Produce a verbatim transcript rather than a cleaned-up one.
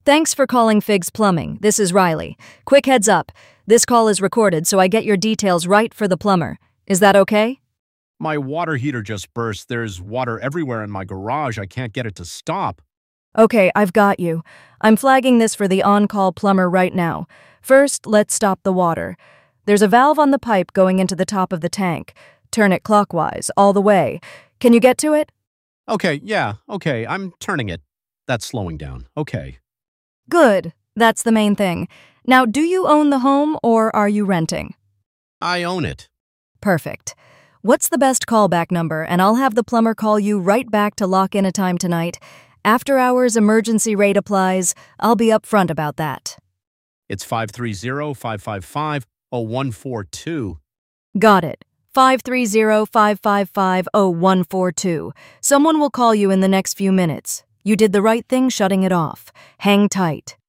Thanks for calling Figs Plumbing. This is Riley. Quick heads up. This call is recorded so I get your details right for the plumber. Is that okay? My water heater just burst. There's water everywhere in my garage. I can't get it to stop. Okay, I've got you. I'm flagging this for the on-call plumber right now. First, let's stop the water. There's a valve on the pipe going into the top of the tank. Turn it clockwise, all the way. Can you get to it? Okay, yeah, okay, I'm turning it. That's slowing down. Okay. Good. That's the main thing. Now, do you own the home or are you renting? I own it. Perfect. What's the best callback number, and I'll have the plumber call you right back to lock in a time tonight. After hours emergency rate applies. I'll be upfront about that. It's five three zero, five five five, zero one four two. Got it. five three zero, five five five, zero one four two. Someone will call you in the next few minutes. You did the right thing shutting it off. Hang tight.